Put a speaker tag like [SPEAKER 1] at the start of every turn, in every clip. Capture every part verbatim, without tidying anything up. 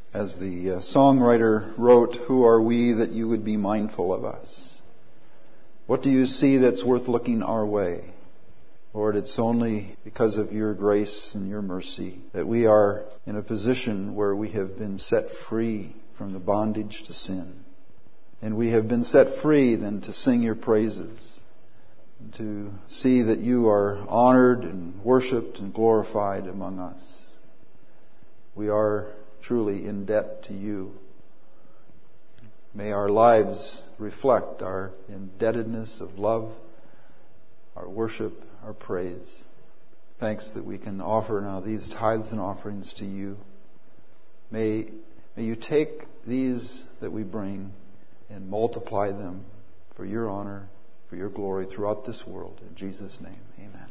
[SPEAKER 1] As the uh, songwriter wrote, "Who are we that you would be mindful of us? What do you see that's worth looking our way?" Lord, it's only because of your grace and your mercy that we are in a position where we have been set free from the bondage to sin. And we have been set free then to sing your praises, to see that you are honored and worshipped and glorified among us. We are truly in debt to you. May our lives reflect our indebtedness of love, our worship, our praise. Thanks that we can offer now these tithes and offerings to you. May, may you take these that we bring and multiply them for your honor, for your glory throughout this world. In Jesus' name, amen.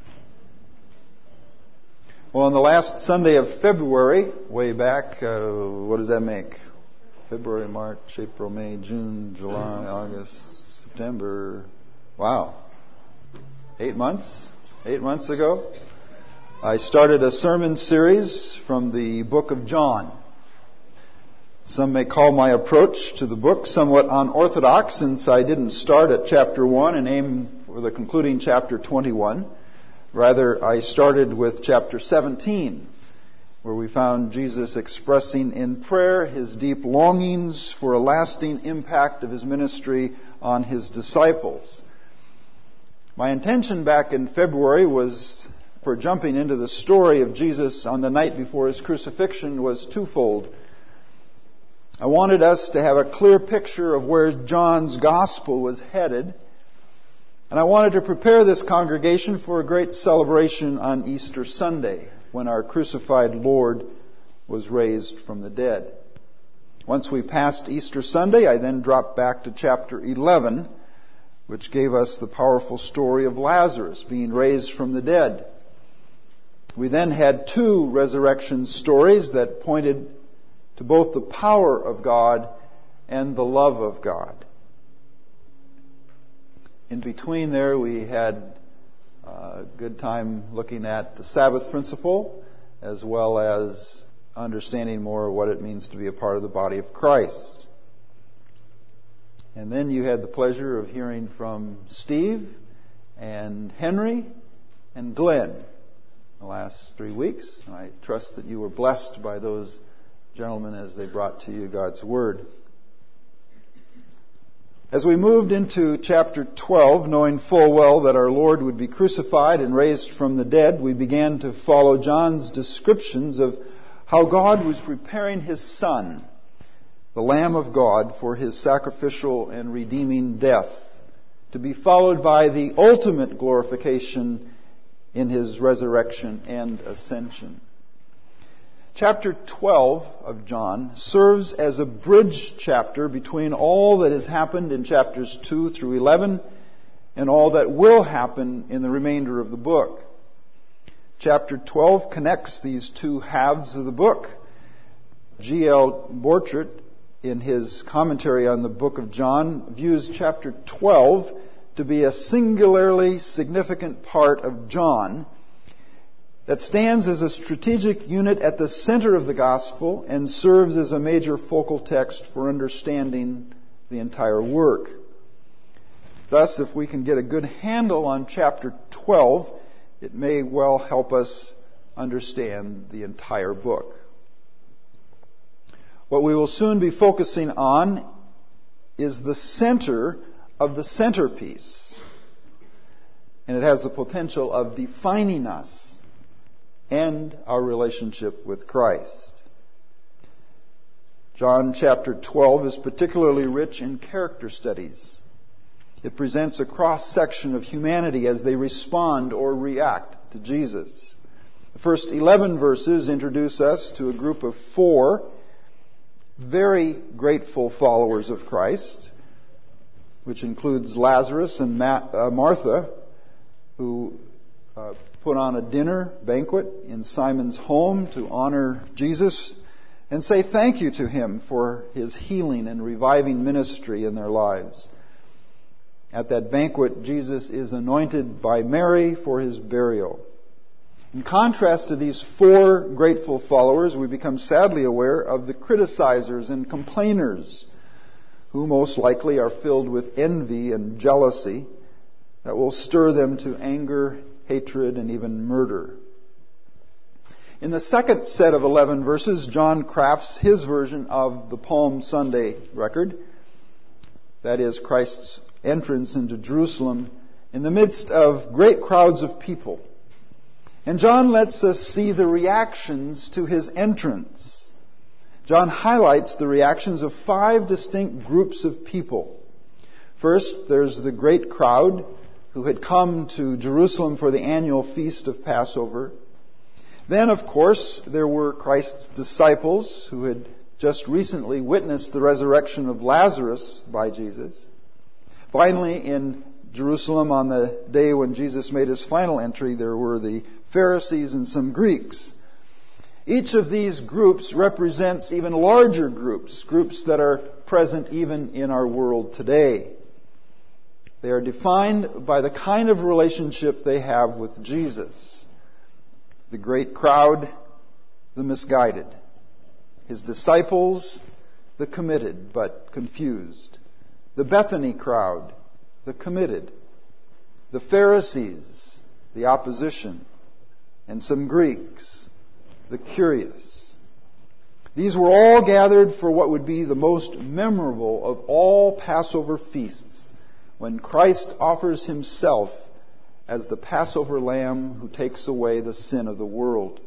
[SPEAKER 1] Well, on the last Sunday of February, way back, uh, what does that make? February, March, April, May, June, July, August, September. Wow. Eight months? Eight months ago, I started a sermon series from the book of John. Some may call my approach to the book somewhat unorthodox, since I didn't start at chapter one and aim for the concluding chapter twenty-one. Rather, I started with chapter seventeen, where we found Jesus expressing in prayer his deep longings for a lasting impact of his ministry on his disciples. My intention back in February was, for jumping into the story of Jesus on the night before his crucifixion, was twofold. I wanted us to have a clear picture of where John's gospel was headed, and I wanted to prepare this congregation for a great celebration on Easter Sunday, when our crucified Lord was raised from the dead. Once we passed Easter Sunday, I then dropped back to chapter eleven, which gave us the powerful story of Lazarus being raised from the dead. We then had two resurrection stories that pointed to both the power of God and the love of God. In between there, we had a good time looking at the Sabbath principle, as well as understanding more what it means to be a part of the body of Christ. And then you had the pleasure of hearing from Steve and Henry and Glenn the last three weeks. I trust that you were blessed by those gentlemen as they brought to you God's Word. As we moved into chapter twelve, knowing full well that our Lord would be crucified and raised from the dead, we began to follow John's descriptions of how God was preparing his Son, the Lamb of God, for his sacrificial and redeeming death, to be followed by the ultimate glorification in his resurrection and ascension. Chapter twelve of John serves as a bridge chapter between all that has happened in chapters two through eleven and all that will happen in the remainder of the book. Chapter twelve connects these two halves of the book. G L Borchert, in his commentary on the book of John, views chapter twelve to be a singularly significant part of John that stands as a strategic unit at the center of the gospel and serves as a major focal text for understanding the entire work. Thus, if we can get a good handle on chapter twelve, it may well help us understand the entire book. What we will soon be focusing on is the center of the centerpiece. And it has the potential of defining us and our relationship with Christ. John chapter twelve is particularly rich in character studies. It presents a cross-section of humanity as they respond or react to Jesus. The first eleven verses introduce us to a group of four very grateful followers of Christ, which includes Lazarus and Martha, who uh, put on a dinner banquet in Simon's home to honor Jesus and say thank you to him for his healing and reviving ministry in their lives. At that banquet, Jesus is anointed by Mary for his burial. In contrast to these four grateful followers, we become sadly aware of the criticizers and complainers, who most likely are filled with envy and jealousy that will stir them to anger, hatred, and even murder. In the second set of eleven verses, John crafts his version of the Palm Sunday record, that is, Christ's entrance into Jerusalem in the midst of great crowds of people. And John lets us see the reactions to his entrance. John highlights the reactions of five distinct groups of people. First, there's the great crowd who had come to Jerusalem for the annual feast of Passover. Then, of course, there were Christ's disciples who had just recently witnessed the resurrection of Lazarus by Jesus. Finally, in Jerusalem on the day when Jesus made his final entry, there were the Pharisees and some Greeks. Each of these groups represents even larger groups, groups that are present even in our world today. They are defined by the kind of relationship they have with Jesus. The great crowd, the misguided. His disciples, the committed but confused. The Bethany crowd, the committed. The Pharisees, the opposition. And some Greeks, the curious. These were all gathered for what would be the most memorable of all Passover feasts, when Christ offers himself as the Passover lamb who takes away the sin of the world.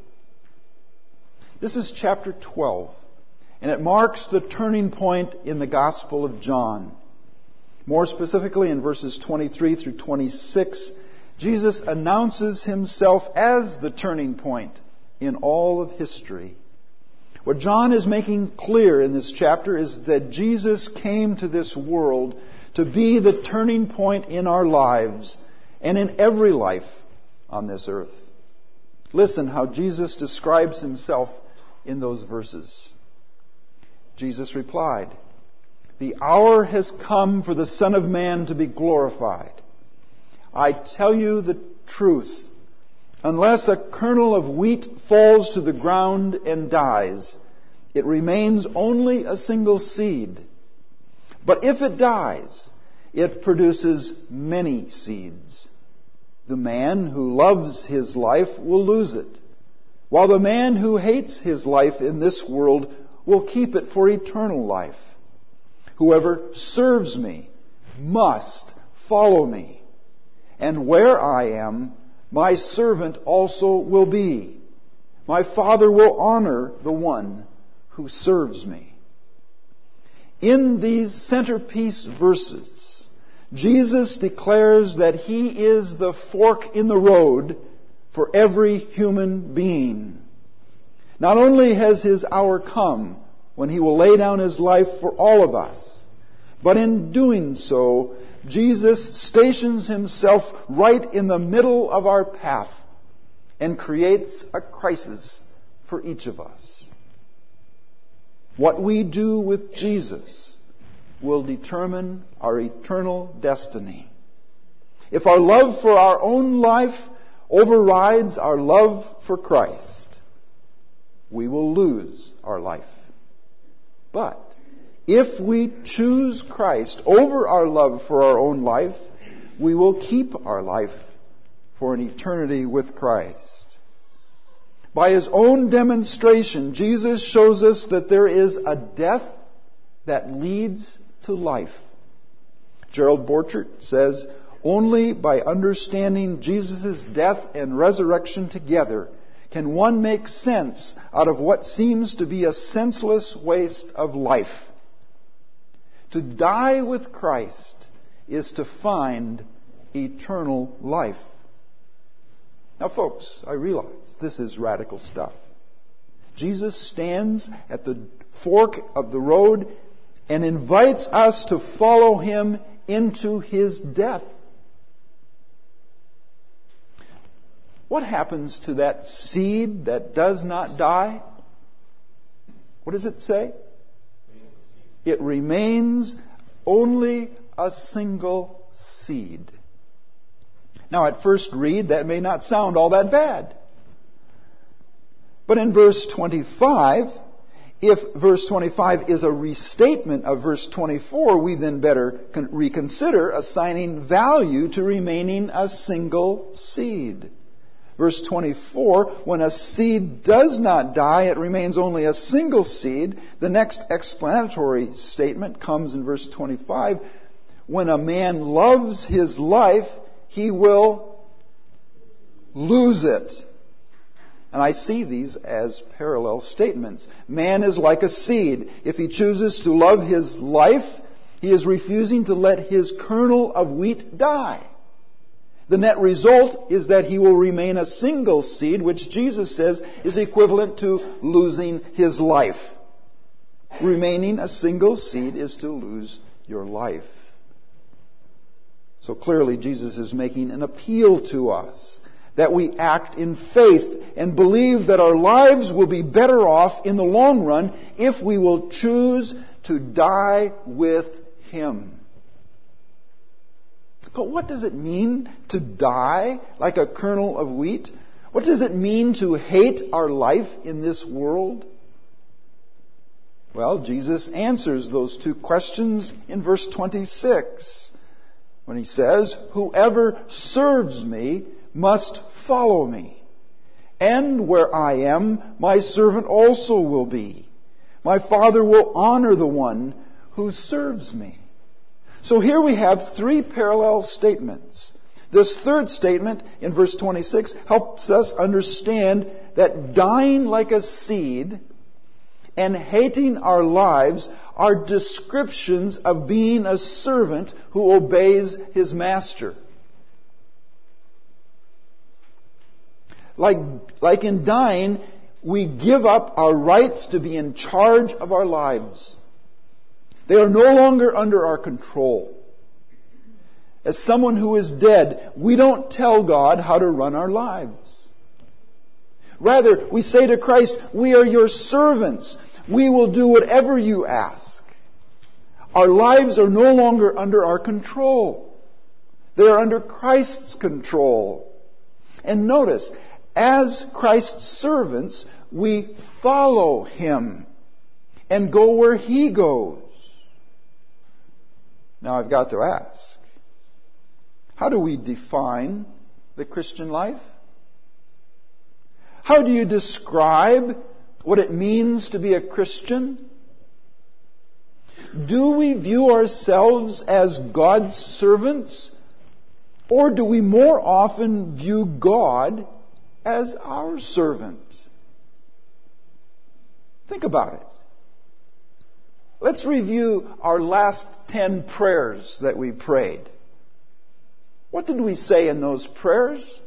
[SPEAKER 1] This is chapter twelve, and it marks the turning point in the Gospel of John. More specifically, in verses twenty-three through twenty-six, Jesus announces himself as the turning point in all of history. What John is making clear in this chapter is that Jesus came to this world to be the turning point in our lives and in every life on this earth. Listen how Jesus describes himself in those verses. Jesus replied, "The hour has come for the Son of Man to be glorified. I tell you the truth. Unless a kernel of wheat falls to the ground and dies, it remains only a single seed. But if it dies, it produces many seeds. The man who loves his life will lose it, while the man who hates his life in this world will keep it for eternal life. Whoever serves me must follow me. And where I am, my servant also will be. My Father will honor the one who serves me." In these centerpiece verses, Jesus declares that he is the fork in the road for every human being. Not only has his hour come when he will lay down his life for all of us, but in doing so, Jesus stations himself right in the middle of our path and creates a crisis for each of us. What we do with Jesus will determine our eternal destiny. If our love for our own life overrides our love for Christ, we will lose our life. But if we choose Christ over our love for our own life, we will keep our life for an eternity with Christ. By his own demonstration, Jesus shows us that there is a death that leads to life. Gerald Borchert says, "Only by understanding Jesus' death and resurrection together can one make sense out of what seems to be a senseless waste of life. To die with Christ is to find eternal life." Now, folks, I realize this is radical stuff. Jesus stands at the fork of the road and invites us to follow him into his death. What happens to that seed that does not die? What does it say? It remains only a single seed. Now, at first read, that may not sound all that bad. But in verse twenty-five, if verse twenty-five is a restatement of verse twenty-four, we then better reconsider assigning value to remaining a single seed. Verse twenty-four, when a seed does not die, it remains only a single seed. The next explanatory statement comes in verse twenty-five. When a man loves his life, he will lose it. And I see these as parallel statements. Man is like a seed. If he chooses to love his life, he is refusing to let his kernel of wheat die. The net result is that he will remain a single seed, which Jesus says is equivalent to losing his life. Remaining a single seed is to lose your life. So clearly Jesus is making an appeal to us that we act in faith and believe that our lives will be better off in the long run if we will choose to die with Him. But what does it mean to die like a kernel of wheat? What does it mean to hate our life in this world? Well, Jesus answers those two questions in verse twenty-six when He says, "Whoever serves me must follow me. And where I am, my servant also will be. My Father will honor the one who serves me." So here we have three parallel statements. This third statement in verse twenty-six helps us understand that dying like a seed and hating our lives are descriptions of being a servant who obeys his master. Like, like in dying, we give up our rights to be in charge of our lives. They are no longer under our control. As someone who is dead, we don't tell God how to run our lives. Rather, we say to Christ, "We are your servants. We will do whatever you ask." Our lives are no longer under our control. They are under Christ's control. And notice, as Christ's servants, we follow Him and go where He goes. Now I've got to ask, how do we define the Christian life? How do you describe what it means to be a Christian? Do we view ourselves as God's servants, or do we more often view God as our servant? Think about it. Let's review our last ten prayers that we prayed. What did we say in those prayers?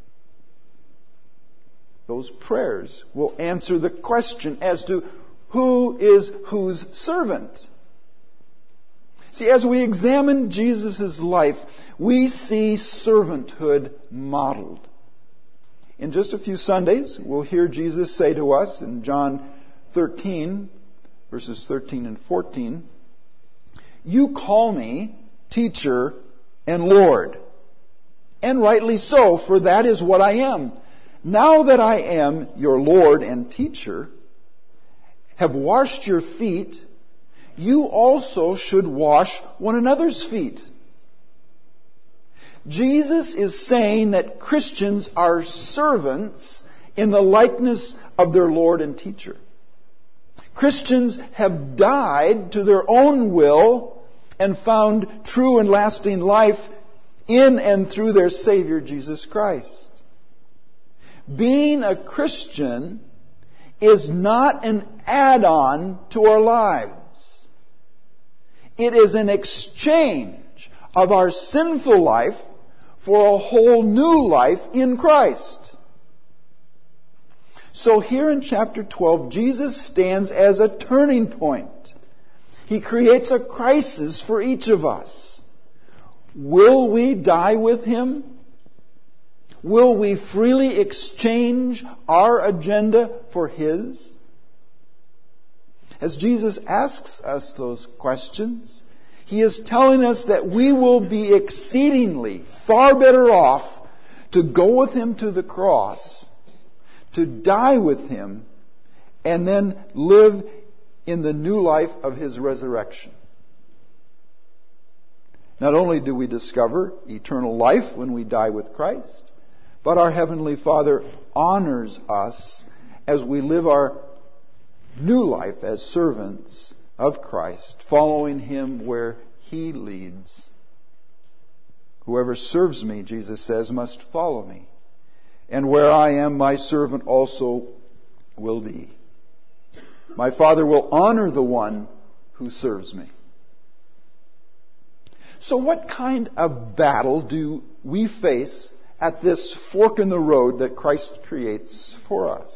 [SPEAKER 1] Those prayers will answer the question as to who is whose servant. See, as we examine Jesus' life, we see servanthood modeled. In just a few Sundays, we'll hear Jesus say to us in John thirteen, verses thirteen and fourteen, "You call me teacher and Lord, and rightly so, for that is what I am. Now that I am your Lord and teacher, have washed your feet, you also should wash one another's feet." Jesus is saying that Christians are servants in the likeness of their Lord and teacher. Christians have died to their own will and found true and lasting life in and through their Savior, Jesus Christ. Being a Christian is not an add-on to our lives. It is an exchange of our sinful life for a whole new life in Christ. So here in chapter twelve, Jesus stands as a turning point. He creates a crisis for each of us. Will we die with Him? Will we freely exchange our agenda for His? As Jesus asks us those questions, He is telling us that we will be exceedingly far better off to go with Him to the cross, to die with Him, and then live in the new life of His resurrection. Not only do we discover eternal life when we die with Christ, but our Heavenly Father honors us as we live our new life as servants of Christ, following Him where He leads. Whoever serves me, Jesus says, must follow me. And where I am, my servant also will be. My Father will honor the one who serves me. So what kind of battle do we face at this fork in the road that Christ creates for us?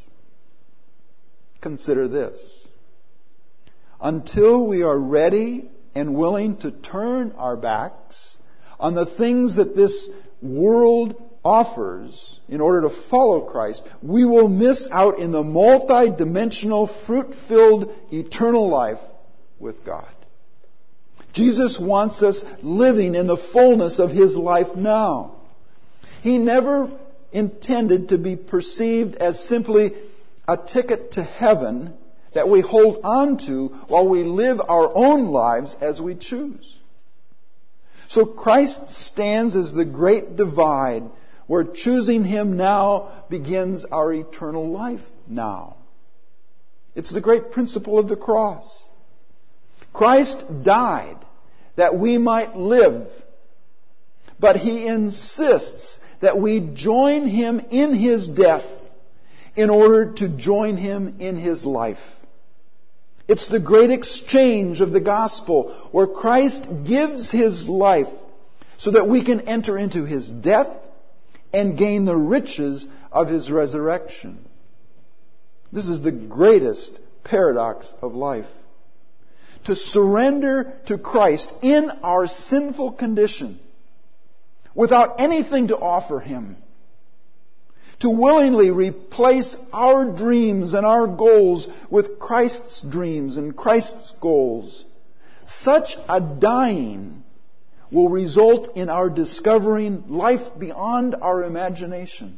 [SPEAKER 1] Consider this. Until we are ready and willing to turn our backs on the things that this world offers in order to follow Christ, we will miss out in the multi-dimensional, fruit-filled, eternal life with God. Jesus wants us living in the fullness of His life now. He never intended to be perceived as simply a ticket to heaven that we hold on to while we live our own lives as we choose. So Christ stands as the great divide where choosing Him now begins our eternal life now. It's the great principle of the cross. Christ died that we might live, but He insists that we join Him in His death in order to join Him in His life. It's the great exchange of the gospel where Christ gives His life so that we can enter into His death and gain the riches of His resurrection. This is the greatest paradox of life. To surrender to Christ in our sinful condition without anything to offer Him. To willingly replace our dreams and our goals with Christ's dreams and Christ's goals. Such a dying will result in our discovering life beyond our imagination.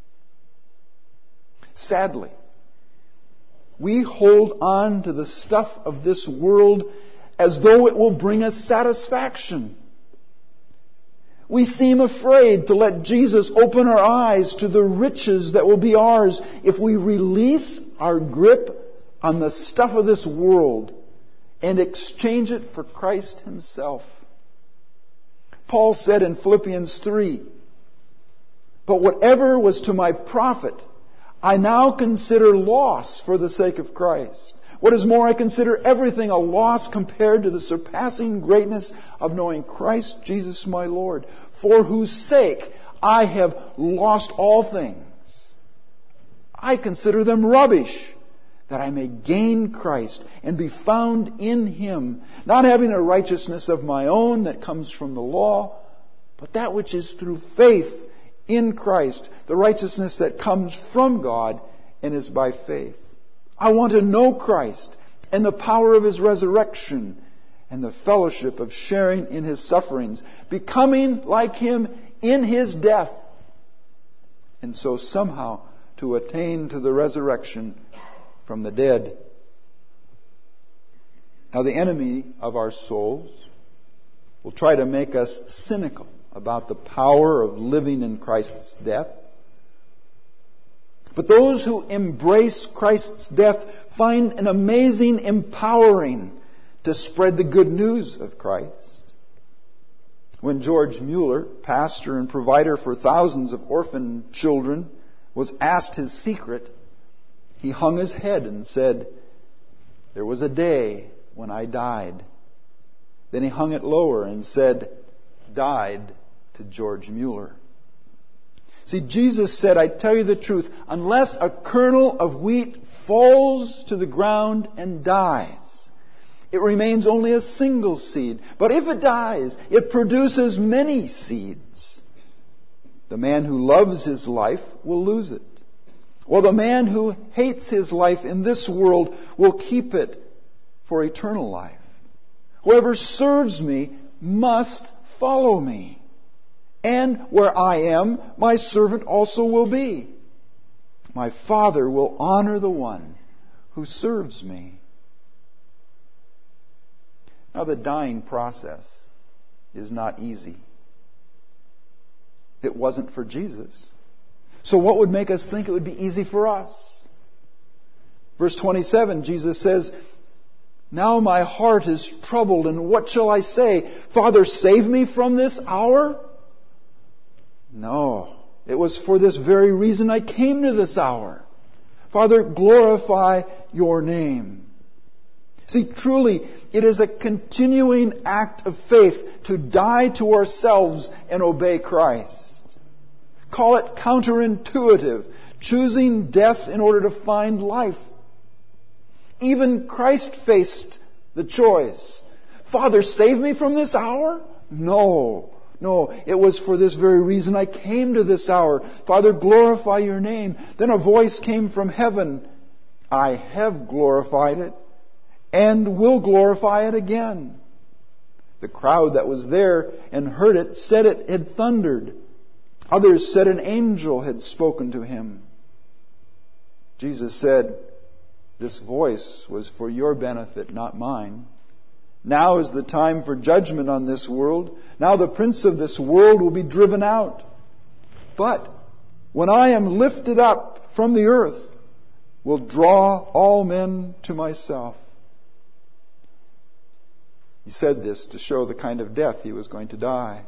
[SPEAKER 1] Sadly, we hold on to the stuff of this world as though it will bring us satisfaction. We seem afraid to let Jesus open our eyes to the riches that will be ours if we release our grip on the stuff of this world and exchange it for Christ Himself. Paul said in Philippians three, "But whatever was to my profit, I now consider loss for the sake of Christ. What is more, I consider everything a loss compared to the surpassing greatness of knowing Christ Jesus my Lord, for whose sake I have lost all things. I consider them rubbish, that I may gain Christ and be found in Him, not having a righteousness of my own that comes from the law, but that which is through faith in Christ, the righteousness that comes from God and is by faith. I want to know Christ and the power of His resurrection and the fellowship of sharing in His sufferings, becoming like Him in His death, and so somehow to attain to the resurrection from the dead." Now, the enemy of our souls will try to make us cynical about the power of living in Christ's death. But those who embrace Christ's death find an amazing empowering to spread the good news of Christ. When George Mueller, pastor and provider for thousands of orphan children, was asked his secret, he hung his head and said, "There was a day when I died." Then he hung it lower and said, "Died to George Mueller." See, Jesus said, "I tell you the truth, unless a kernel of wheat falls to the ground and dies, it remains only a single seed. But if it dies, it produces many seeds. The man who loves his life will lose it, while the man who hates his life in this world will keep it for eternal life. Whoever serves me must follow me. And where I am, my servant also will be. My Father will honor the one who serves me. Now, the dying process is not easy. It wasn't for Jesus. So what would make us think it would be easy for us? Verse twenty-seven, Jesus says, now my heart is troubled, and what shall I say? Father, save me from this hour? No, it was for this very reason I came to this hour. Father, glorify your name. See, truly, it is a continuing act of faith to die to ourselves and obey Christ. Call it counterintuitive, choosing death in order to find life. Even Christ faced the choice. Father, save me from this hour? No. No, it was for this very reason I came to this hour. Father, glorify your name. Then a voice came from heaven. I have glorified it and will glorify it again. The crowd that was there and heard it said it had thundered. Others said an angel had spoken to him. Jesus said, this voice was for your benefit, not mine. Now is the time for judgment on this world. Now the prince of this world will be driven out. But when I am lifted up from the earth, will draw all men to myself. He said this to show the kind of death he was going to die.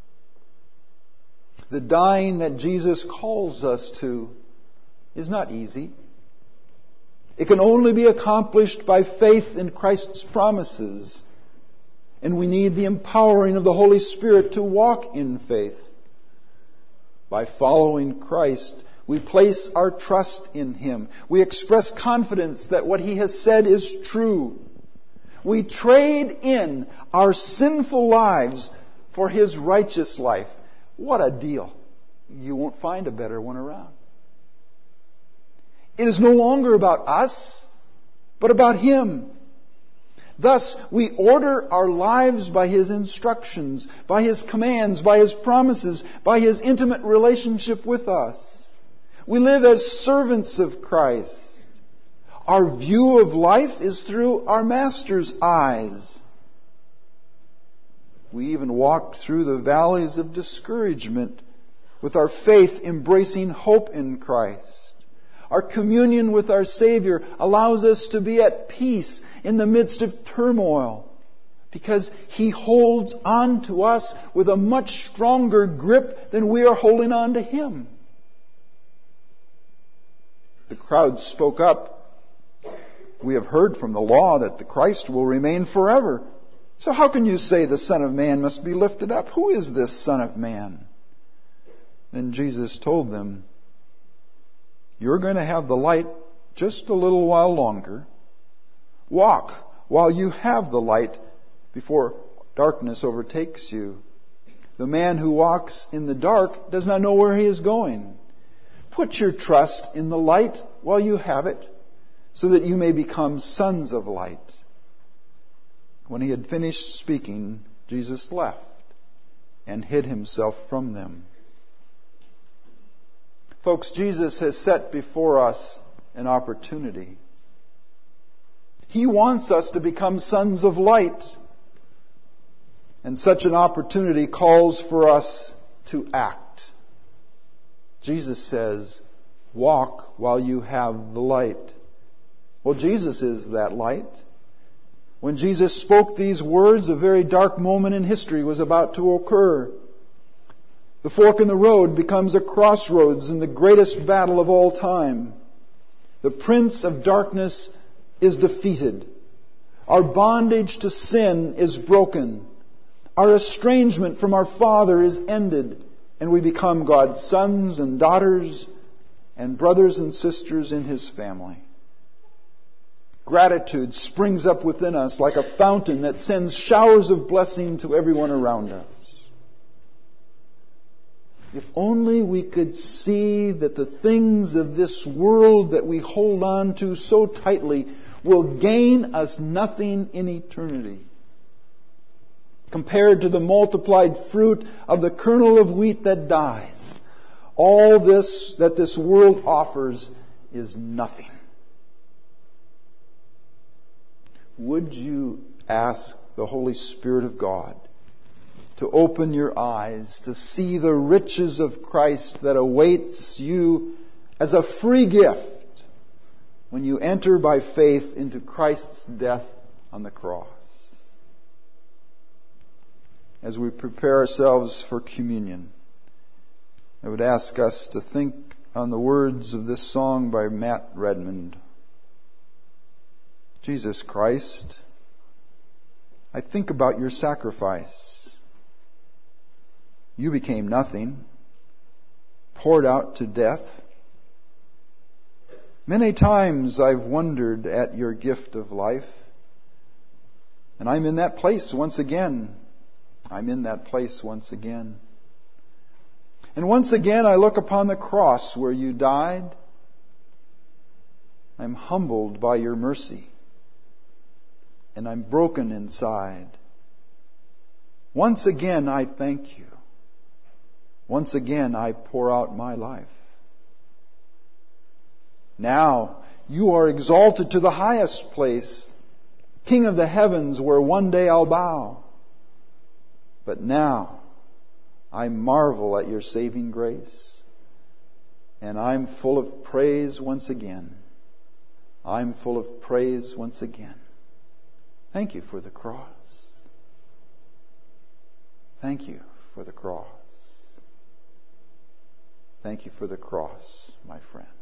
[SPEAKER 1] The dying that Jesus calls us to is not easy. It can only be accomplished by faith in Christ's promises. And we need the empowering of the Holy Spirit to walk in faith. By following Christ, we place our trust in Him. We express confidence that what He has said is true. We trade in our sinful lives for His righteous life. What a deal. You won't find a better one around. It is no longer about us, but about Him. Thus, we order our lives by His instructions, by His commands, by His promises, by His intimate relationship with us. We live as servants of Christ. Our view of life is through our Master's eyes. We even walk through the valleys of discouragement with our faith embracing hope in Christ. Our communion with our Savior allows us to be at peace in the midst of turmoil because He holds on to us with a much stronger grip than we are holding on to Him. The crowd spoke up. We have heard from the law that the Christ will remain forever. So how can you say the Son of Man must be lifted up? Who is this Son of Man? Then Jesus told them, you're going to have the light just a little while longer. Walk while you have the light before darkness overtakes you. The man who walks in the dark does not know where he is going. Put your trust in the light while you have it, so that you may become sons of light. When he had finished speaking, Jesus left and hid himself from them. Folks, Jesus has set before us an opportunity. He wants us to become sons of light. And such an opportunity calls for us to act. Jesus says, walk while you have the light. Well, Jesus is that light. When Jesus spoke these words, a very dark moment in history was about to occur. The fork in the road becomes a crossroads in the greatest battle of all time. The prince of darkness is defeated. Our bondage to sin is broken. Our estrangement from our Father is ended. And we become God's sons and daughters and brothers and sisters in His family. Gratitude springs up within us like a fountain that sends showers of blessing to everyone around us. If only we could see that the things of this world that we hold on to so tightly will gain us nothing in eternity. Compared to the multiplied fruit of the kernel of wheat that dies, all this that this world offers is nothing. Would you ask the Holy Spirit of God to open your eyes to see the riches of Christ that awaits you as a free gift when you enter by faith into Christ's death on the cross? As we prepare ourselves for communion, I would ask us to think on the words of this song by Matt Redmond. Jesus Christ, I think about your sacrifice. You became nothing, poured out to death. Many times I've wondered at your gift of life, and I'm in that place once again. I'm in that place once again. And once again I look upon the cross where you died. I'm humbled by your mercy. And I'm broken inside. Once again I thank you. Once again I pour out my life. Now you are exalted to the highest place, King of the heavens, where one day I'll bow. But now I marvel at your saving grace, and I'm full of praise once again. I'm full of praise once again. Thank you for the cross. Thank you for the cross. Thank you for the cross, my friend.